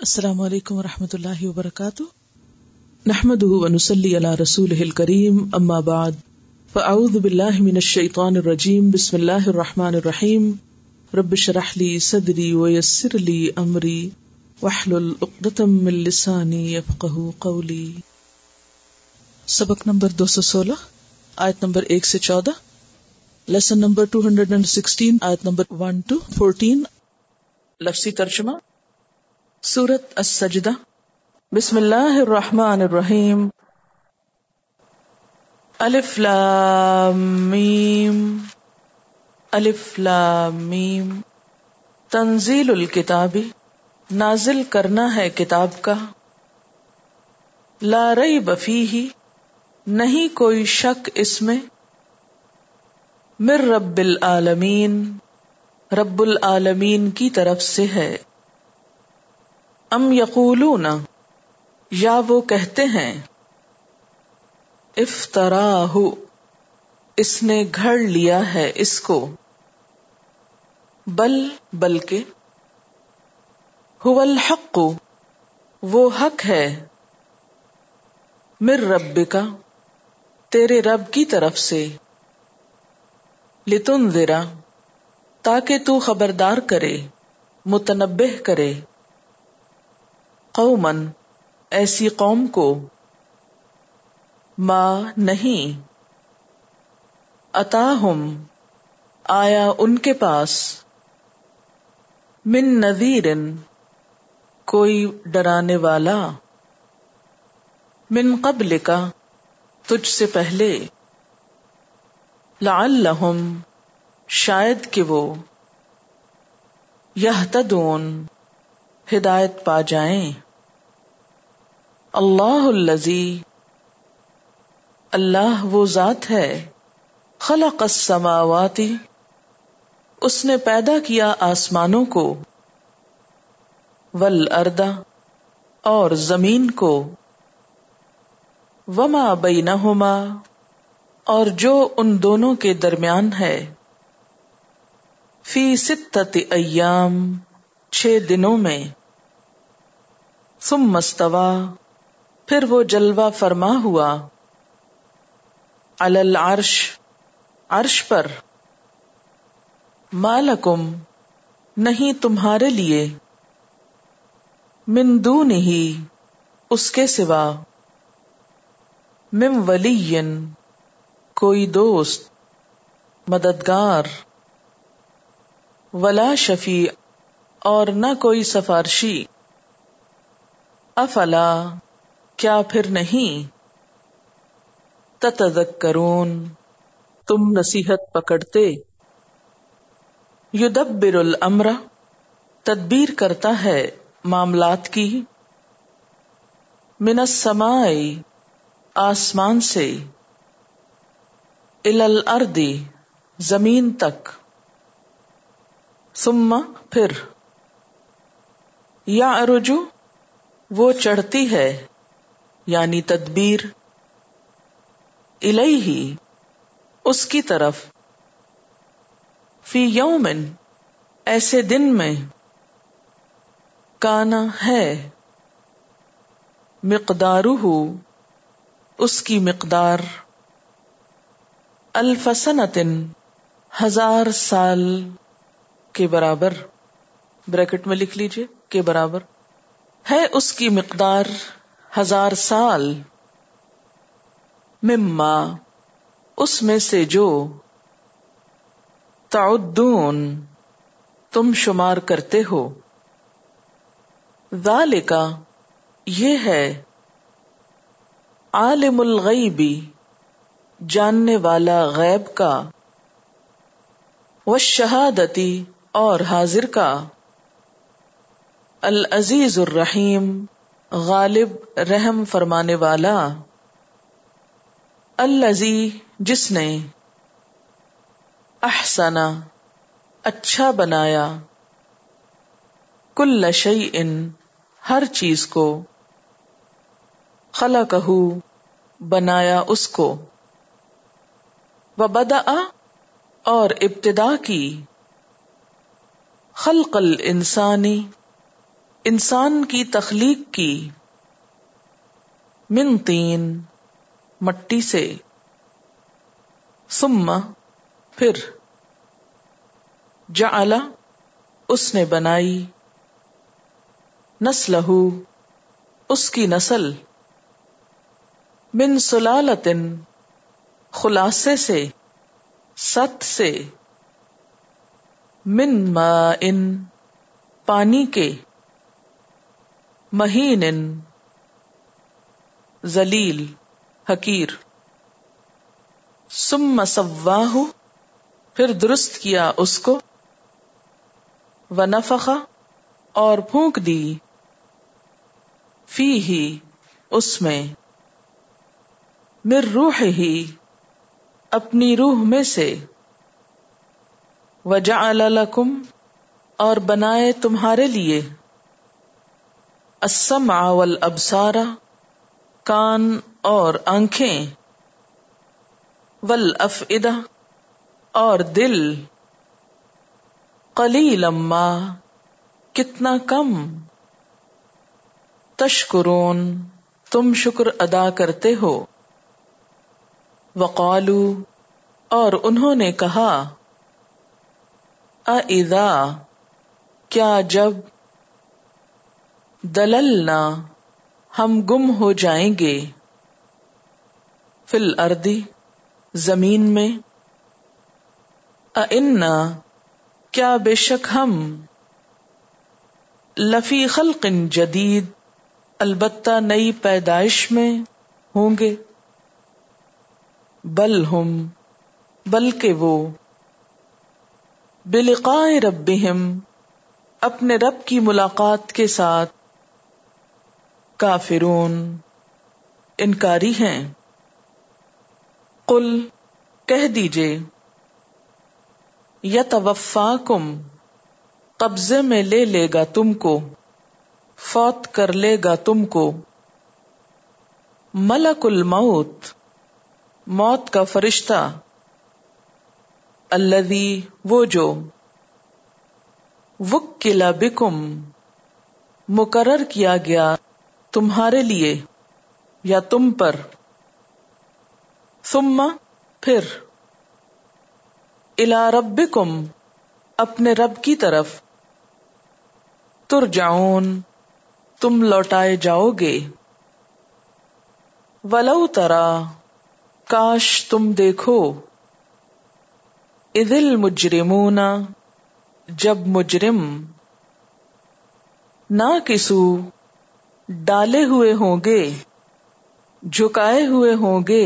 السلام علیکم ورحمۃ اللہ وبرکاتہ، نحمده ونصلی علی رسولہ الکریم، اما بعد فاعوذ باللہ من الشیطان الرجیم، بسم اللہ الرحمن الرحیم، رب اشرح لی صدری ویسر لی امری واحلل عقدۃ من لسانی یفقہوا قولی۔ سبق نمبر 216، آیت نمبر 1 سے 14، لیسن نمبر 216، آیت نمبر 1 to 14۔ لفظی ترجمہ، سورۃ السجدہ۔ بسم اللہ الرحمن الرحیم۔ الف لام میم، الف لام میم۔ تنزیل الکتاب، نازل کرنا ہے کتاب کا۔ لا ریب فیہ، نہیں کوئی شک اس میں۔ من رب العالمین، رب العالمین کی طرف سے ہے۔ ام یقولون، یا وہ کہتے ہیں، افتراہ، اس نے گھڑ لیا ہے اس کو۔ بل، بلکہ، هو الحق، وہ حق ہے، من ربک، تیرے رب کی طرف سے۔ لتنذر، تاکہ تو خبردار کرے، متنبہ کرے، قوماً، ایسی قوم کو، ما نہیں، اتاہم، آیا ان کے پاس، من نذیر، کوئی ڈرانے والا، من قبلک، تجھ سے پہلے، لعلہم، شاید کہ وہ، یہتدون، ہدایت پا جائیں۔ اللہ الذی، اللہ وہ ذات ہے، خلق السماوات، اس نے پیدا کیا آسمانوں کو، والارض، اور زمین کو، وما بینہما، اور جو ان دونوں کے درمیان ہے، فی ستۃ ایام، 6 دنوں میں، ثم استوی، پھر وہ جلوہ فرما ہوا، علی العرش، عرش پر، ما لکم، نہیں تمہارے لیے، من دونہ، اس کے سوا، من ولی، کوئی دوست، مددگار، ولا شفیع، اور نہ کوئی سفارشی۔ افلا، کیا پھر نہیں، تتذکرون، تم نصیحت پکڑتے۔ یدبر الامر، تدبیر کرتا ہے معاملات کی، من السماء، آسمان سے، الی الارض، زمین تک، ثم، پھر، یعرج، وہ چڑھتی ہے، یعنی تدبیر، الیہ، اس کی طرف، فی یوم، ایسے دن میں، کانا، ہے، مقدارہ، اس کی مقدار، الف سنۃ، 1000 سال کے برابر، بریکٹ میں لکھ لیجئے، کے برابر ہے، اس کی مقدار 1000 سال، مما، اس میں سے جو، تعدون، تم شمار کرتے ہو، ذالک، یہ ہے، عالم الغیب، جاننے والا غیب کا، والشہادۃ، اور حاضر کا، العزیز الرحیم، غالب رحم فرمانے والا، الذی، جس نے، احسن، اچھا بنایا، کل شیء، ہر چیز کو، خلقہ، بنایا اس کو، وبدأ، اور ابتدا کی، خلق الانسانی، انسان کی تخلیق کی، من طین مٹی سے، ثم پھر، جعل اس نے بنائی، نسلہ اس کی نسل، من سلالۃ خلاصے سے، ست سے، من ماء پانی کے، مہین ذلیل حقیر، ثم سواہ پھر درست کیا اس کو، ونفخ اور پھونک دی، فیہ اس میں، من روحہ اپنی روح میں سے، وجعل لکم اور بنائے تمہارے لیے، السمع والابصار کان اور آنکھیں، والافئدہ اور دل، قلیلا ما کتنا کم، تشکرون تم شکر ادا کرتے ہو، وقالو اور انہوں نے کہا، اَإِذَا کیا جب، دللنا ہم گم ہو جائیں گے، فی الارض زمین میں، اِنَّا کیا بے شک ہم، لفی خلق جدید البتہ نئی پیدائش میں ہوں گے، بل ہم بلکہ وہ، بلقاء ربہم اپنے رب کی ملاقات کے ساتھ، کافرون انکاری ہیں، قل کہہ دیجئے، یتوفاکم قبضے میں لے لے گا تم کو، فوت کر لے گا تم کو، ملک الموت موت کا فرشتہ، الذی وہ جو، وکل بکم مقرر کیا گیا تمہارے لیے یا تم پر، ثم پھر، الی ربکم اپنے رب کی طرف، ترجعون تم لوٹائے جاؤ گے، ولو تری کاش تم دیکھو، اذ المجرمون جب مجرم، ناکسو ڈالے ہوئے ہوں گے، جھکائے ہوئے ہوں گے،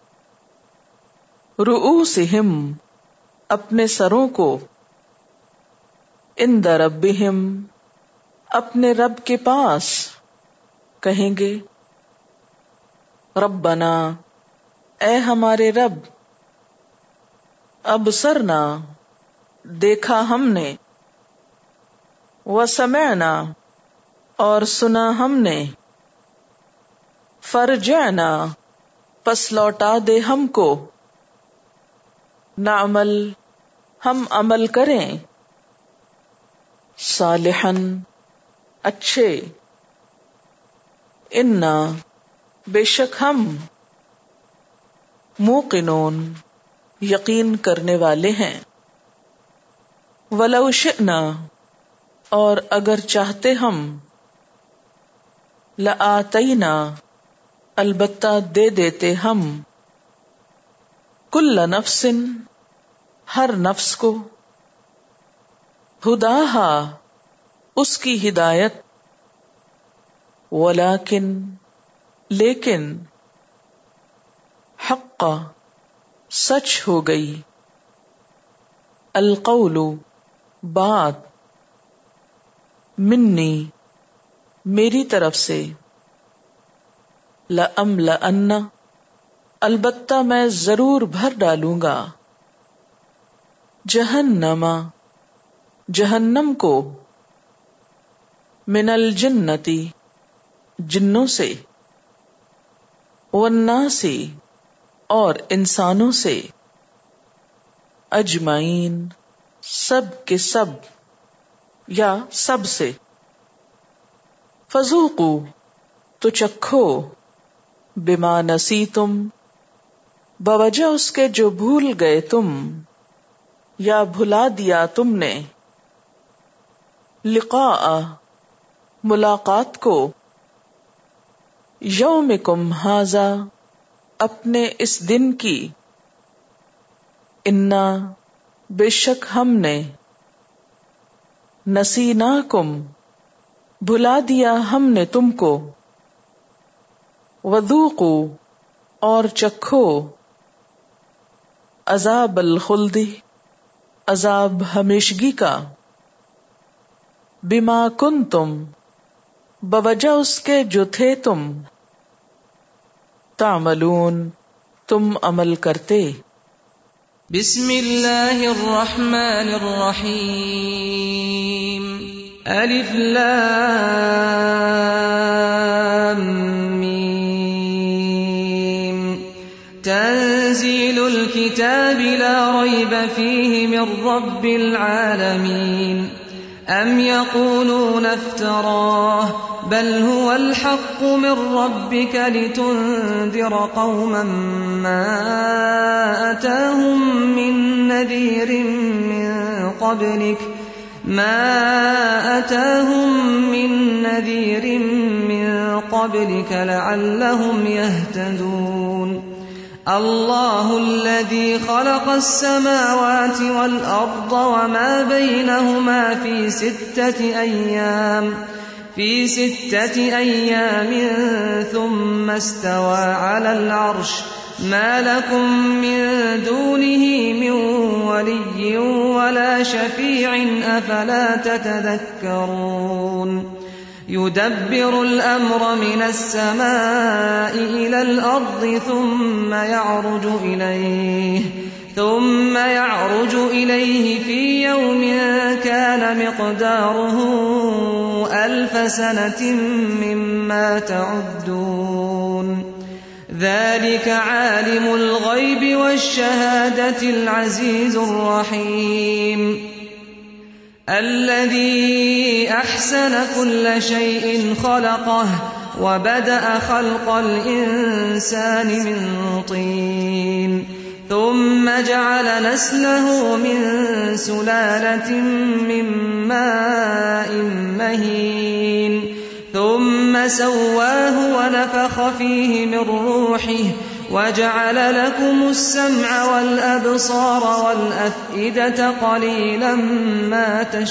رؤوسہم اپنے سروں کو، عند ربہم اپنے رب کے پاس، کہیں گے، ربنا اے ہمارے رب، ابصرنا دیکھا ہم نے، وسمعنا اور سنا ہم نے، فرجعنا پس لوٹا دے ہم کو، نعمل ہم عمل کریں، صالحاً اچھے، انا بے شک ہم، موقنون یقین کرنے والے ہیں، ولو شئنا اور اگر چاہتے ہم، لآتینا البتہ دے دیتے ہم، کل نفس ہر نفس کو، ہداہا اس کی ہدایت، ولیکن لیکن، حق سچ ہو گئی، القول بات، منی میری طرف سے، لأملأن البتہ میں ضرور بھر ڈالوں گا، جہنم جہنم کو، من الجنتی جنوں سے، والناس اور انسانوں سے، اجمعین سب کے سب یا سب سے، فذوقوا تو چکھو، بما نسیتم بوجہ اس کے جو بھول گئے تم یا بھلا دیا تم نے، لقاء ملاقات کو، یومکم ھذا اپنے اس دن کی، انا بے شک ہم نے، نسیناکم بھلا دیا ہم نے تم کو، وذوقوا اور چکھو، عذاب الخلد عذاب ہمیشگی کا، بما کنتم بوجہ اس کے جو تھے تم، تعملون تم عمل کرتے۔ بسم اللہ الرحمن الرحیم، الف لام میم، تنزیل الكتاب لا ریب فیہ من رب العالمین، ام یقولون افتراہ بل هو الحق من ربك لتنذر قوما ما أتاهم من نذير من قبلك لعلهم يهتدون۔ الله الذي خلق السماوات والأرض وما بينهما في ستة أيام ثم استوى على العرش، ما لكم من دونه من ولي ولا شفيع أفلا تتذكرون۔ يدبر الأمر من السماء إلى الأرض ثم يعرج إليه في يوم كان مقداره 1000 سنة مما تعدون۔ ذلك عالم الغيب والشهادة العزيز الرحيم، الذي أحسن كل شيء خلقه وبدأ خلق الإنسان من طين، ثم جعل نسله من سلالة من ماء مهين، ثم سواه ونفخ فيه من روحه وجعل لكم السمع والأبصار والأفئدة قليلا ما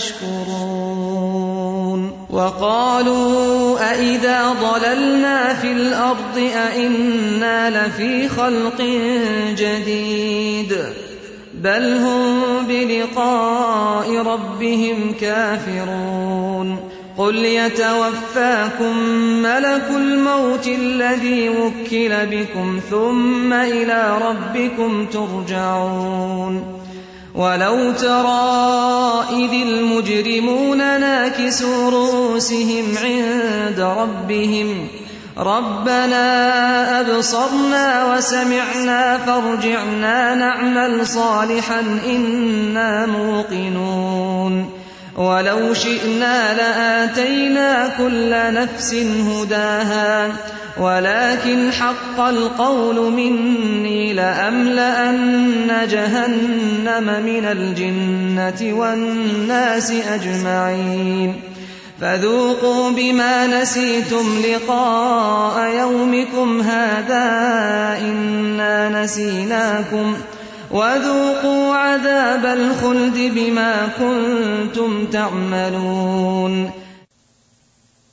تشكرون۔ وقالوا أئذا ضللنا في الأرض أئنا لفي خلق جديد، بل هم بلقاء ربهم كافرون۔ قل يتوفاكم ملك الموت الذي وكل بكم ثم إلى ربكم ترجعون۔ ولو ترى إذ المجرمون ناكسوا رؤوسهم عند ربهم ربنا أبصرنا وسمعنا فارجعنا نعمل صالحا إنا موقنون۔ ولو شئنا لآتينا كل نفس هداها ولكن حق القول مني لأملأن جهنم من الجنة والناس أجمعين، فذوقوا بما نسيتم لقاء يومكم هذا إنا نسيناكم وذوقوا عذاب الخلد بما كنتم تعملون۔